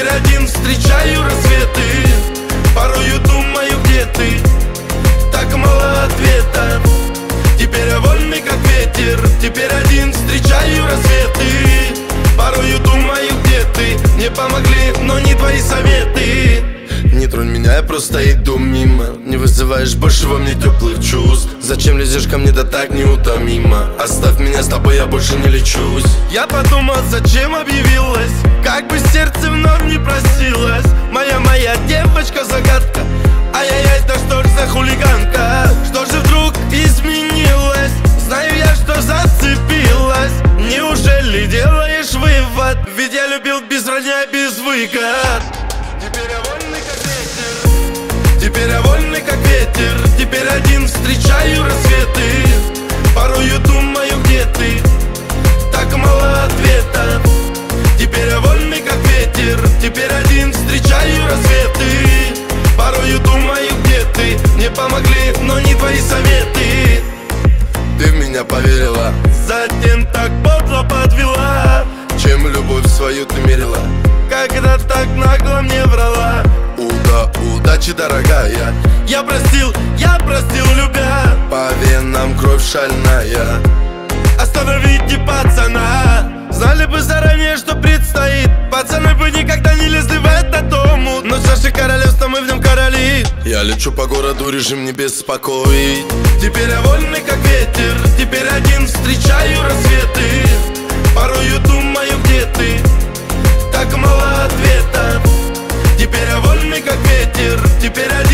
один встречаю рассветы. Порою думаю, где ты, так мало ответов. Теперь я вольный, как ветер. Теперь один встречаю рассветы. Порою думаю, где ты. Мне помогли, но не твои советы. Не тронь меня, я просто иду мимо. Не вызываешь больше во мне теплых чувств. Зачем лезешь ко мне, да так неутомимо? Оставь меня, с тобой я больше не лечусь. Я подумал, зачем объявилась, как бы сердце вновь не просилось. Моя девочка-загадка. Ай-яй-яй, да что ж за хулиганка? Что же вдруг изменилось? Знаю я, что зацепилась. Неужели делаешь вывод? Ведь я любил без вранья, без выгод. Теперь я вольный, как ветер. Теперь я вольный, как ветер. Теперь один встречаю рассветы. Порою думаю, где ты, так мало ответов. Теперь я вольный, как ветер. Теперь один встречаю рассветы. Порою думаю, где ты. Мне помогли, но не твои советы. Ты в меня поверила, затем так подло подвела. Чем любовь свою ты мерила, когда так нагло мне врала? Удачи, дорогая. Я простил, любя. По венам кровь шальная. Остановите пацана. Знали бы заранее, что предстоит. Пацаны бы никогда не лезли в этот омут. Но чаши королевства, мы в нем короли. Я лечу по городу, режим не беспокоит. Теперь я вольный, как ветер. Теперь один встречаю рассветы. Порою думаю, где ты, так мало ответов. Теперь я вольный, как ветер. Теперь один